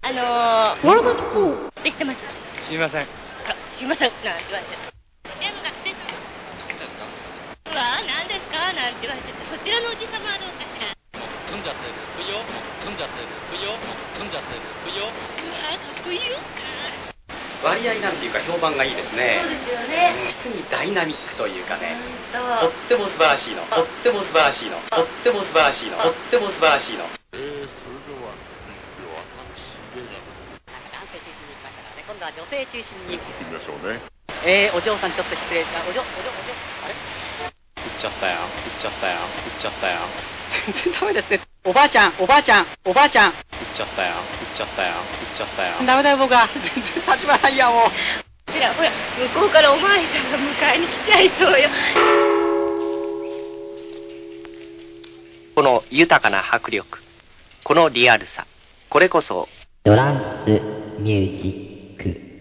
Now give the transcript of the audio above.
ワールドキックできてます。 すみません。 すいませんなんて言われて、うわ何ですかなんて言われて、そちらのおじさまはどうかしら。 飛んじゃってかっこいいよ。飛んじゃってかっこいいよ。飛んじゃってかっこいいよ。 かっこいいよ。 割合なんていうか評判がいいですね。 そうですよね。 実にダイナミックというかね、とっても素晴らしいの、とっても素晴らしいの、とっても素晴らしいの、とっても素晴らしいの。 それでは続いて私でございます。 男性中心に行きましたからね、今度は女性中心に行ってみましょうね。 お嬢さんちょっと失礼ですが、お嬢あれ打っちゃったよ。打っちゃったよ。打っちゃったよ。 全然ダメですね。おばあちゃん打っちゃったよ。打っちゃったよ。打っちゃったよ。 ダメだよ僕は。全然立場ないやもう。 ほら、向こうからおまわりさんが迎えに来ちゃいそうよ。 この豊かな迫力、このリアルさ、これこそトランスミュージック。